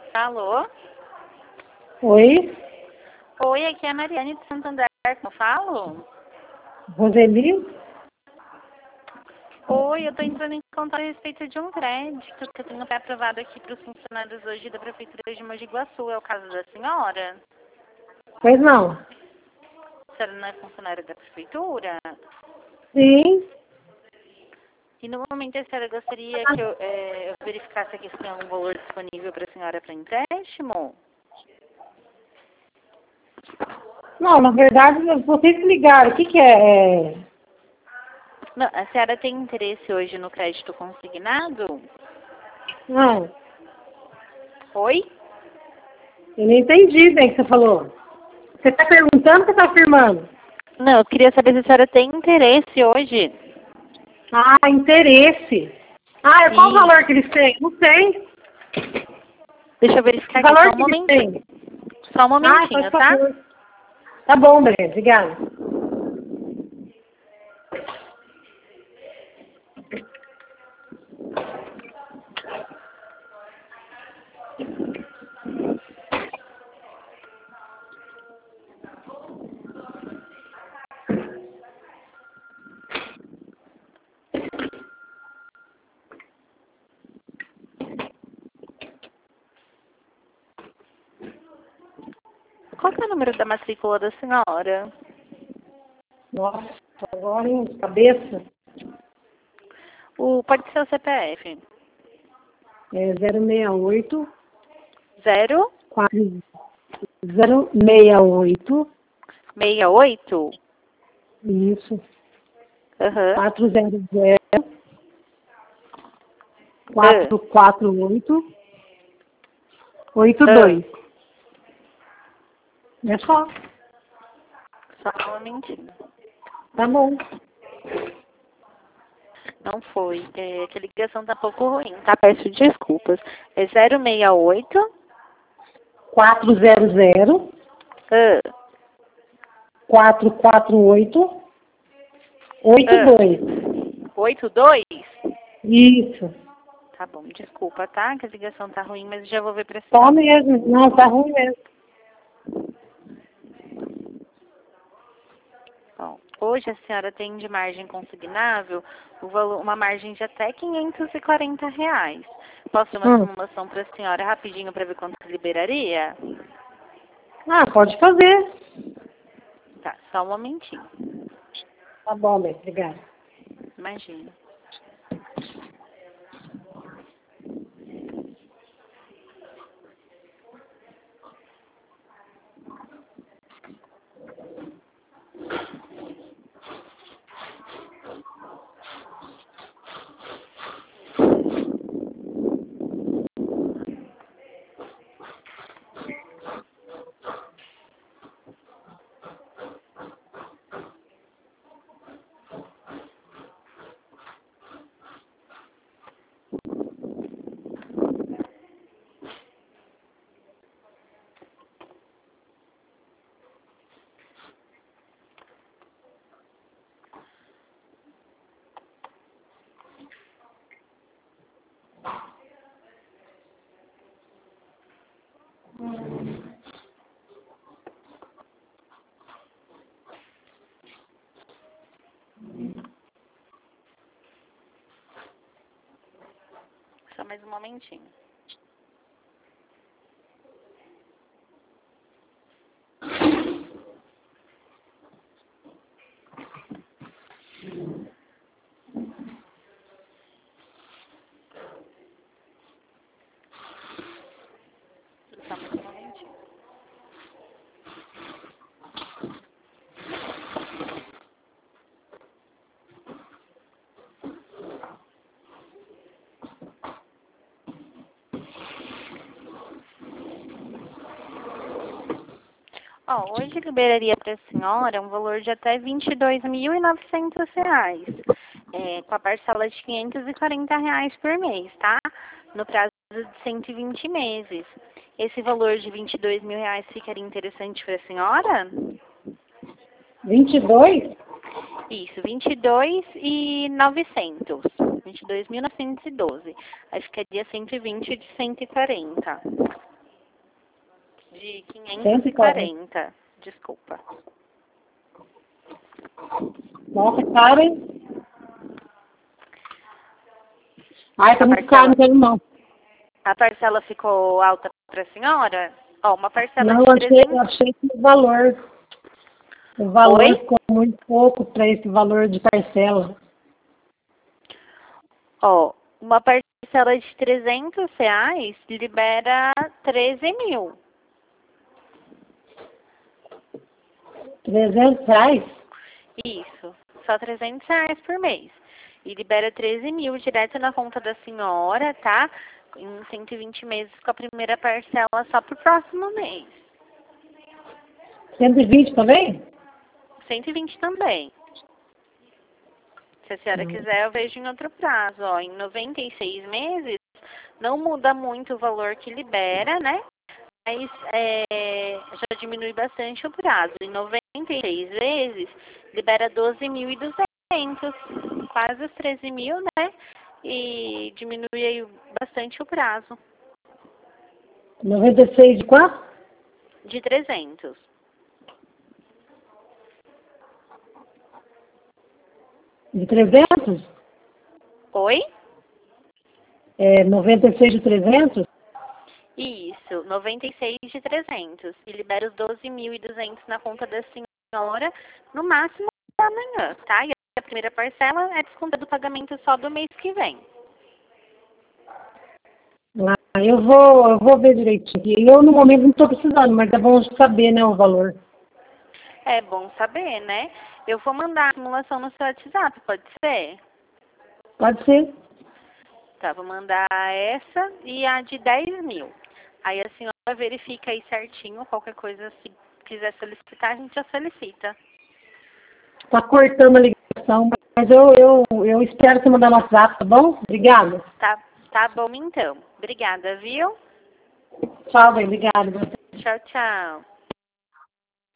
Alô? Oi, Oi, aqui é a Mariane de Santander, como eu falo? Roseli? Oi, eu estou entrando em contato a respeito de um crédito que eu tenho pré-aprovado aqui para os funcionários hoje da Prefeitura de Mogi Guaçu. É o caso da senhora? Pois não. A senhora não é funcionária da Prefeitura? Sim. E no momento a senhora gostaria que eu verificasse aqui se tem algum valor disponível para a senhora para empréstimo? Não, na verdade, vocês que ligaram. O que é? Não, a senhora tem interesse hoje no crédito consignado? Não, Oi? eu não entendi bem o que você falou. Você está perguntando ou você está afirmando? Não, eu queria saber se a senhora tem interesse hoje. Ah, interesse. Ah, qual o Sim. valor que eles têm? Não sei. Deixa eu verificar Que aqui, valor só um que eles momentinho. têm? Só um Ah, momentinho, faz tá? favor. Tá bom, Breno, obrigada. Qual que é o número da matrícula da senhora? Nossa, agora em cabeça. Pode ser o CPF. É 068 068 068 isso. Aham. 400 448 82. É só. Só um momentinho. Tá bom. Não foi. É que a ligação tá um pouco ruim, tá? Peço desculpas. É 068 400 ah, 448 82. 82? Isso. Tá bom, desculpa, tá? Que a ligação tá ruim, mas já vou ver pra Só senhora. mesmo. Não, tá ruim mesmo. Bom, hoje a senhora tem de margem consignável uma margem de até R$ 540. Posso ter uma Hum. simulação para a senhora rapidinho para ver quanto liberaria? Ah, pode fazer. Tá, só um momentinho. Tá bom, bem. Obrigada. Imagina. Só mais um momentinho. Só mais um momentinho. Ó, hoje liberaria para a senhora um valor de até R$ 22.900, com a parcela de R$ 540 por mês, tá? No prazo de 120 meses. Esse valor de R$ 22.000 ficaria interessante para a senhora? 22? Isso, 22.900. 22.912. Aí ficaria 120 de 140. De 140. 540. Desculpa. Nossa, caro, hein? Ai, tá muito caro, não quero não. A parcela ficou alta para a senhora? Ó, uma parcela Não, de 300... achei que o valor Oi? ficou muito pouco para esse valor de parcela. Ó, uma parcela de R$ 300 libera 13 mil. R$ 300? Isso, só R$ 300 por mês. E libera 13 mil direto na conta da senhora, tá? Em 120 meses com a primeira parcela só pro próximo mês. 120 também? 120 também. Se a senhora quiser, eu vejo em outro prazo. Ó, em 96 meses, não muda muito o valor que libera, né? Mas já diminui bastante o prazo. Em 96 vezes, libera 12.200, quase os 13 mil, né? E diminui aí bastante o prazo. 96 de quanto? De 300. De 300? Oi? 96 de 300? Isso, 96 de 300. E libera os 12.200 na conta da senhora, no máximo amanhã, tá? E a primeira parcela é descontada do pagamento só do mês que vem. Eu vou ver direitinho. Eu, no momento, não estou precisando, mas é bom saber, né, o valor. É bom saber, né? Eu vou mandar a simulação no seu WhatsApp, pode ser? Pode ser. Tá, vou mandar essa e a de 10 mil. Aí a senhora verifica aí certinho, qualquer coisa, se quiser solicitar, a gente já solicita. Tá cortando a ligação, mas eu espero você mandar no WhatsApp, tá bom? Obrigada. Tá bom então. Obrigada, viu? Tchau, bem, obrigada. Tchau, tchau.